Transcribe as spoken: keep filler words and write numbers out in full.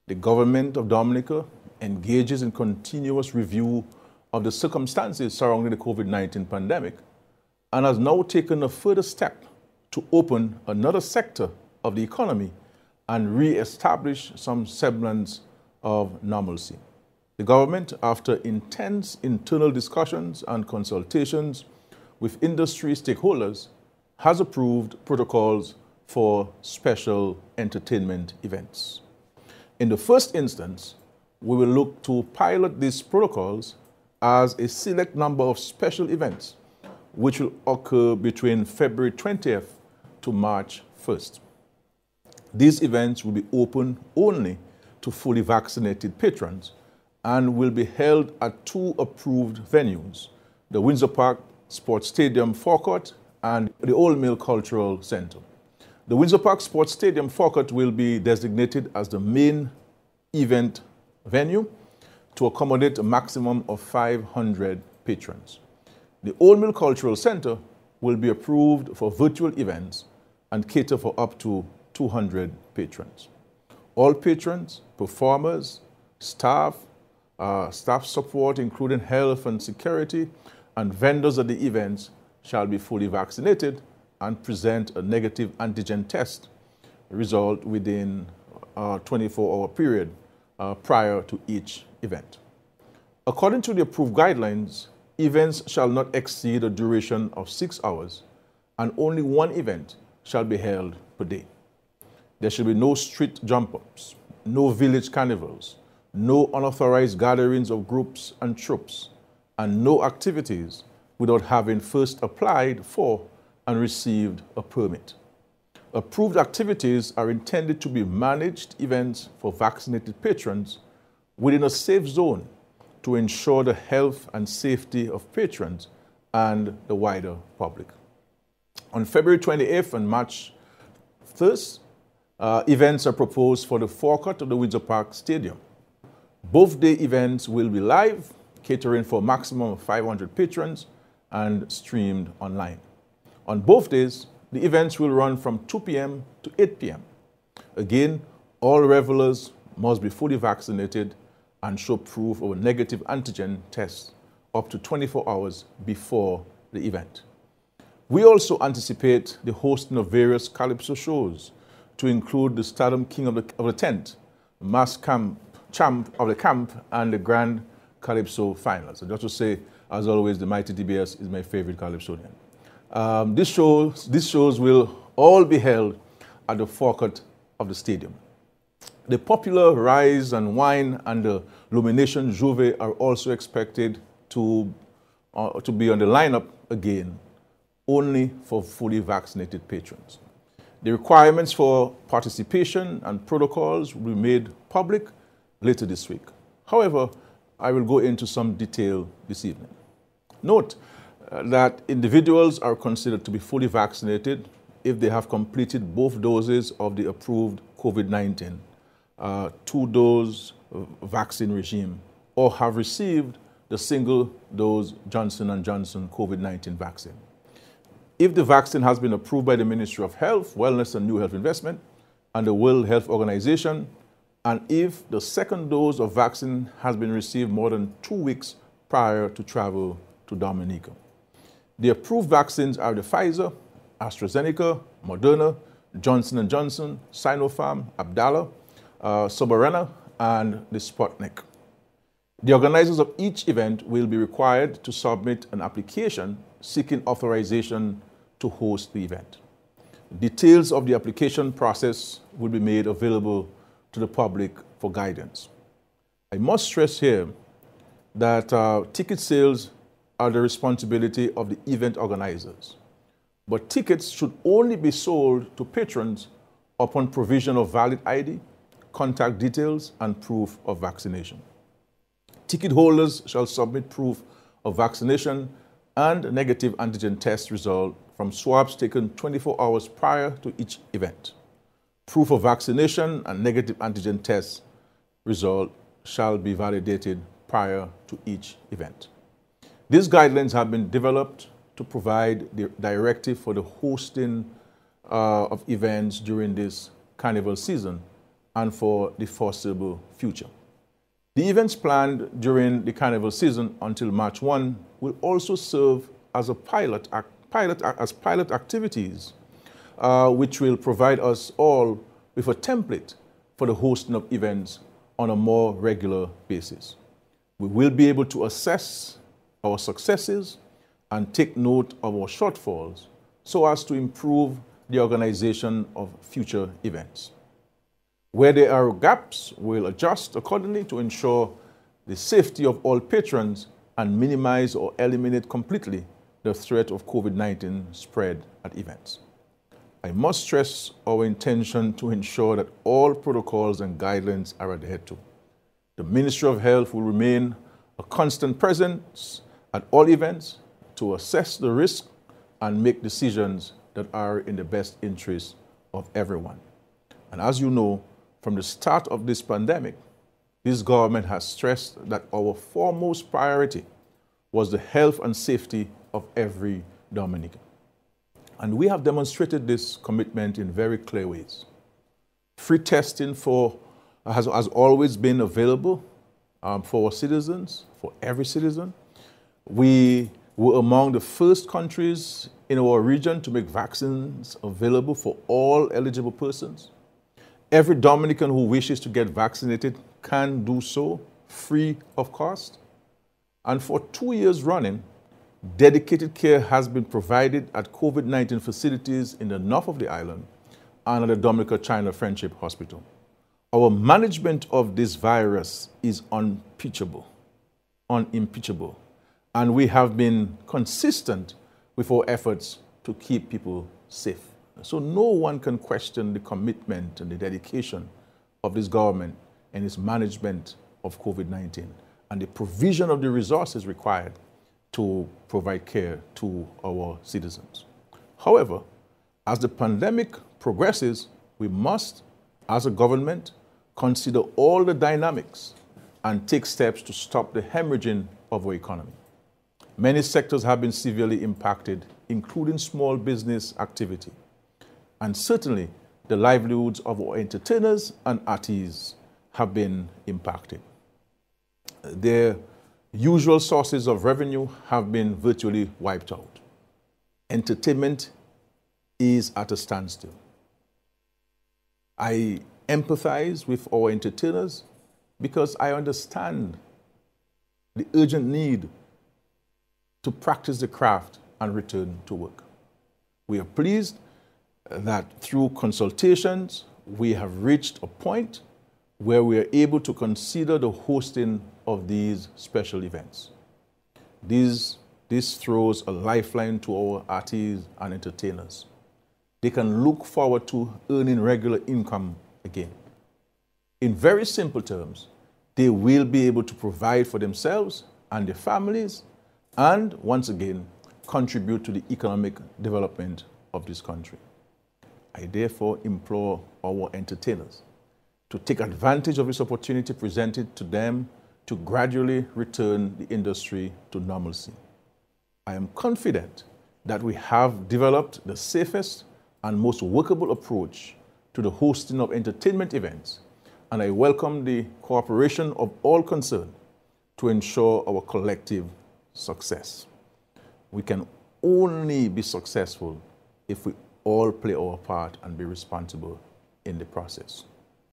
The government of Dominica engages in continuous review of the circumstances surrounding the COVID nineteen pandemic and has now taken a further step to open another sector of the economy and re-establish some semblance of normalcy. The government, after intense internal discussions and consultations with industry stakeholders, has approved protocols for special entertainment events. In the first instance, we will look to pilot these protocols as a select number of special events, which will occur between February twentieth to March first. These events will be open only to fully vaccinated patrons and will be held at two approved venues, the Windsor Park Sports Stadium forecourt and the Old Mill Cultural Center. The Windsor Park Sports Stadium forecourt will be designated as the main event venue to accommodate a maximum of five hundred patrons. The Old Mill Cultural Center will be approved for virtual events and cater for up to two hundred patrons. All patrons, performers, staff, uh, staff support, including health and security, and vendors at the events shall be fully vaccinated and present a negative antigen test result within a twenty-four hour period uh, prior to each event. According to the approved guidelines, events shall not exceed a duration of six hours and only one event shall be held per day. There shall be no street jump-ups, no village carnivals, no unauthorized gatherings of groups and troops, and no activities without having first applied for and received a permit. Approved activities are intended to be managed events for vaccinated patrons within a safe zone to ensure the health and safety of patrons and the wider public. On February twenty-eighth and March first, uh, events are proposed for the forecourt of the Windsor Park Stadium. Both day events will be live, catering for a maximum of five hundred patrons and streamed online. On both days, the events will run from two p m to eight p m Again, all revelers must be fully vaccinated and show proof of a negative antigen test up to twenty-four hours before the event. We also anticipate the hosting of various calypso shows to include the Stardom King of the, of the Tent, Mass Camp, Champ of the Camp, and the Grand Calypso Finals. And just to say, as always, the mighty D B S is my favorite calypsonian. Um, these, shows, these shows will all be held at the forecourt of the stadium. The popular Rise and Wine and the Lumination Juve are also expected to, uh, to be on the lineup again, only for fully vaccinated patrons. The requirements for participation and protocols will be made public later this week. However, I will go into some detail this evening. Note uh, that individuals are considered to be fully vaccinated if they have completed both doses of the approved COVID nineteen uh, two-dose vaccine regime or have received the single-dose Johnson and Johnson COVID nineteen vaccine. If the vaccine has been approved by the Ministry of Health, Wellness and New Health Investment and the World Health Organization, and if the second dose of vaccine has been received more than two weeks prior to travel to Dominica. The approved vaccines are the Pfizer, AstraZeneca, Moderna, Johnson and Johnson, Sinopharm, Abdala, uh, Soberana, and the Sputnik. The organizers of each event will be required to submit an application seeking authorization to host the event. Details of the application process will be made available to the public for guidance. I must stress here that uh, ticket sales are the responsibility of the event organizers, but tickets should only be sold to patrons upon provision of valid I D, contact details, and proof of vaccination. Ticket holders shall submit proof of vaccination and negative antigen test result from swabs taken twenty-four hours prior to each event. Proof of vaccination and negative antigen test result shall be validated prior to each event. These guidelines have been developed to provide the directive for the hosting uh, of events during this carnival season and for the foreseeable future. The events planned during the Carnival season until March first will also serve as a pilot, pilot as pilot activities, uh, which will provide us all with a template for the hosting of events on a more regular basis. We will be able to assess our successes and take note of our shortfalls so as to improve the organization of future events. Where there are gaps, we'll adjust accordingly to ensure the safety of all patrons and minimize or eliminate completely the threat of COVID nineteen spread at events. I must stress our intention to ensure that all protocols and guidelines are adhered to. The Ministry of Health will remain a constant presence at all events to assess the risk and make decisions that are in the best interest of everyone. And as you know, from the start of this pandemic, this government has stressed that our foremost priority was the health and safety of every Dominican. And we have demonstrated this commitment in very clear ways. Free testing for, has, has always been available um, for our citizens, for every citizen. We were among the first countries in our region to make vaccines available for all eligible persons. Every Dominican who wishes to get vaccinated can do so free of cost. And for two years running, dedicated care has been provided at COVID nineteen facilities in the north of the island and at the Dominica-China Friendship Hospital. Our management of this virus is unimpeachable, unimpeachable, and we have been consistent with our efforts to keep people safe. So no one can question the commitment and the dedication of this government and its management of COVID nineteen and the provision of the resources required to provide care to our citizens. However, as the pandemic progresses, we must, as a government, consider all the dynamics and take steps to stop the hemorrhaging of our economy. Many sectors have been severely impacted, including small business activity. And certainly, the livelihoods of our entertainers and artists have been impacted. Their usual sources of revenue have been virtually wiped out. Entertainment is at a standstill. I empathize with our entertainers because I understand the urgent need to practice the craft and return to work. We are pleased that through consultations, we have reached a point where we are able to consider the hosting of these special events. These, this throws a lifeline to our artists and entertainers. They can look forward to earning regular income again. In very simple terms, they will be able to provide for themselves and their families and, once again, contribute to the economic development of this country. I therefore implore our entertainers to take advantage of this opportunity presented to them to gradually return the industry to normalcy. I am confident that we have developed the safest and most workable approach to the hosting of entertainment events, and I welcome the cooperation of all concerned to ensure our collective success. We can only be successful if we all play our part and be responsible in the process.